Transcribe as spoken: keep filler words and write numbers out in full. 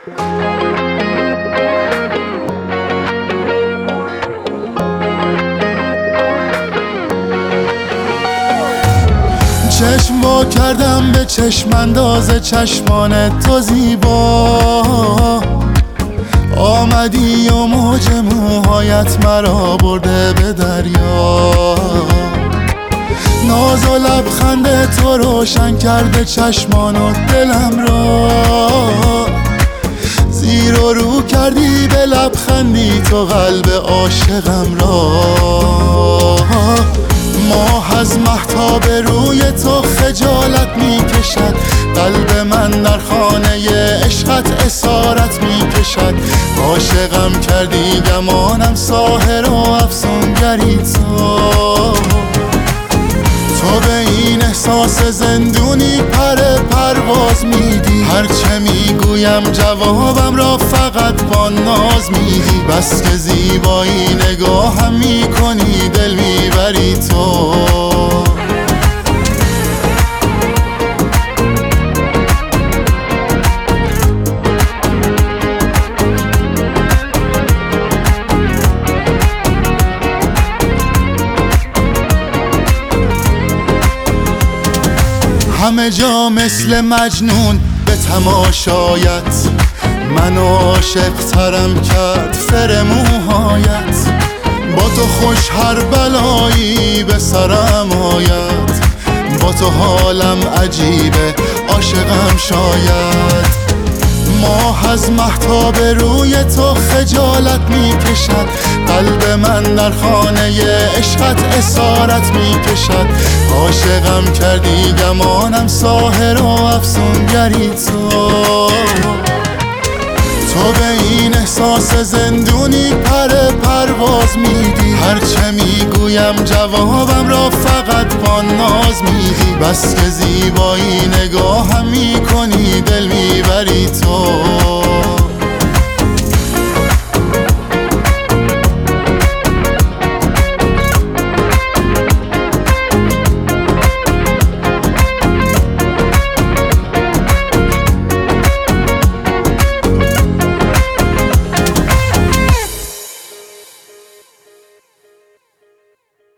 چشم وا کردم به چشم انداز چشمان تو زیبا، آمدی و موج موهایت مرا برده به دریا. ناز و لبخند تو روشن کرده چشمان و دلم را، زیر و رو کردی به لبخندی تو قلب عاشقم را. ماه از مهتاب روی تو خجالت می کشد، قلب من در خانه عشقت اسارت می کشد. عاشقم کردی گمانم ساحر و افسونگری تو، تو به این احساس زندونی پر پرواز میدی. هرچه میگویم جوابم را فقط با ناز میدی، بس که زیبایی نگاهم میکنی دل میبری تو. همه جا مثل مجنون به تماشایت، من عاشق ترم کرد فر موهایت. با تو خوش هر بلایی به سرم آید، با تو حالم عجیبه عاشقم شاید. ماه از مهتاب روی تو خجالت می کشد، قلب من در خانه عشقت اسارت می کشد. عاشقم کردی گمانم ساحر و افسونگری تو، تو به این احساس زندونی پر پرواز میدی. هرچه میگویم جوابم را فقط با ناز میدی، بس که زیبایی نگاهم میکنی دل میبری تو.